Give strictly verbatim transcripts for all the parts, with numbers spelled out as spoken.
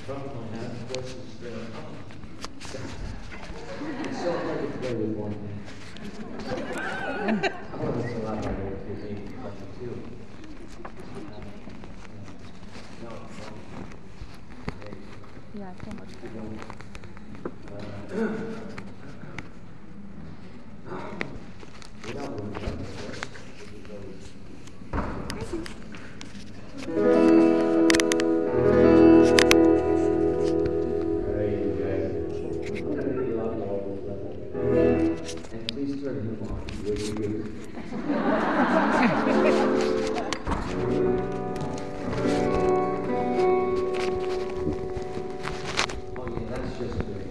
problem I have, of course, is that oh, it's so hard to play with one hand. Oh, it's a lot harder if you're being lucky too. No, no. Yeah, so much better. Without one hand, of course. And please turn him on. Will you? Oh yeah, that's just great.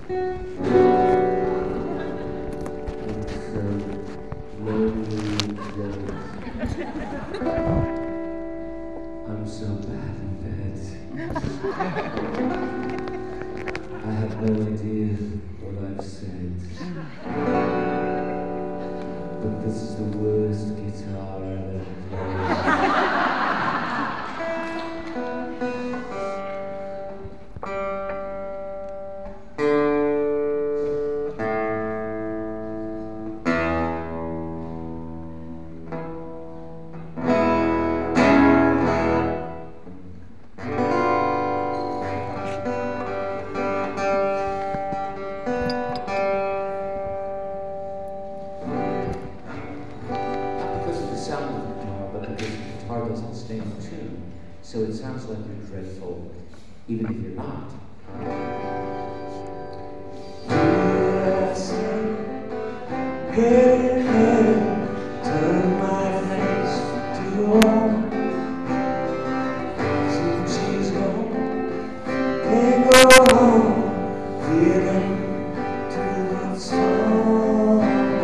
It's so lonely, jealous. I'm so bad in bed. I have no idea what I've said. But this is the worst guitar I've ever stay in tune, so it sounds like you're dreadful, even if you're not. Yes, hey, hey, turn my face to the wall. Since she's gone, can't go on, feeling too strong.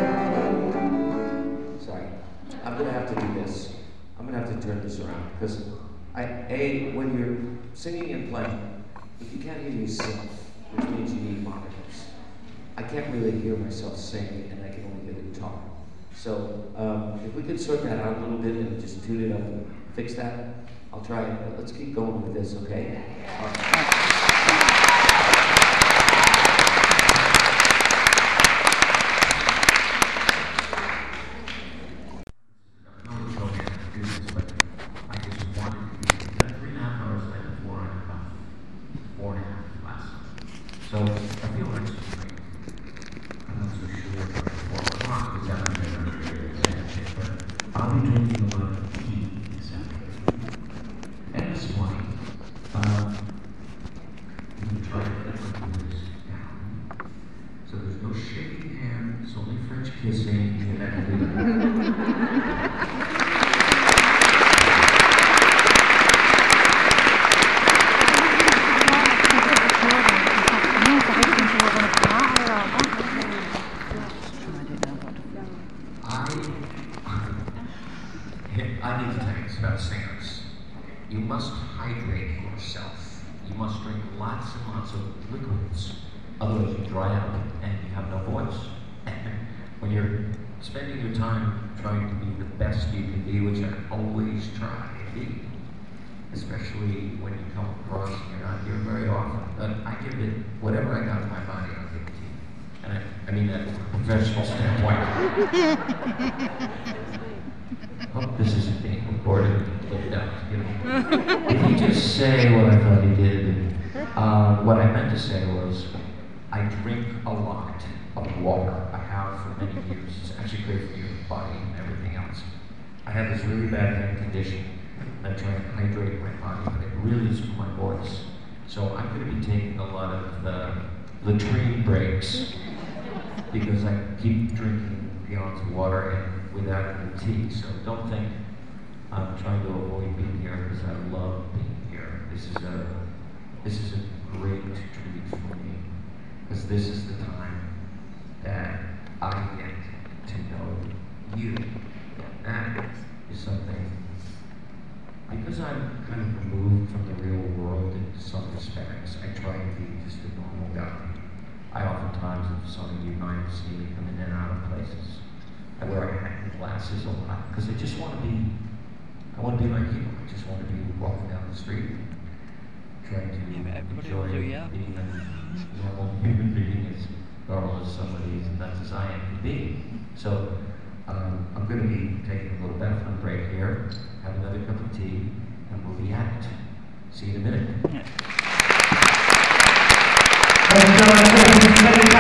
Sorry, I'm gonna have to do this. I'm gonna have to turn this around because I, A, when you're singing and playing, if you can't hear yourself, which means you need monitors, I can't really hear myself sing and I can only hear the guitar. So um, if we could sort that out a little bit and just tune it up and fix that, I'll try it. Let's keep going with this, okay? All right. So I feel like it's great. I'm not so sure what o'clock is that I'm going to but I'll be drinking a lot of tea this afternoon. And this morning, um, we try to let my voice down. So there's no shaking hands, only French kissing, and everything. I need to tell you this about singers. You must hydrate yourself. You must drink lots and lots of liquids. Otherwise you dry out and you have no voice. When you're spending your time trying to be the best you can be, which I always try to be, especially when you come across and you're not here very often, but I give it whatever I got in my body, I'll give it to you. And I, I mean that from a professional standpoint. Oh, this isn't being recorded. Look down, you know. If you just say what I thought you did, uh, what I meant to say was, I drink a lot of water. I have for many years. It's actually great for your body and everything else. I have this really bad hand condition. I try and hydrate my body, but it really is for my voice. So I'm going to be taking a lot of uh, latrine breaks because I keep drinking gallons of water and without any tea. So don't think I'm trying to avoid being here because I love being here. This is a this is a great treat for me because this is the time that I get to know you. That is something, because I'm kind of removed from the real world in some respects, I try to be just a normal guy. I oftentimes, if some of you might see me come in and out of places, I wear a hat and glasses a lot because I just want to be, I want to be like you. I just want to be walking down the street, trying to everybody enjoy will do, yeah. being a normal human being, as normal as somebody as nuts as I am can be. So um, I'm going to be taking a little bathroom break here, have another cup of tea, and we'll be at it. See you in a minute. Yeah.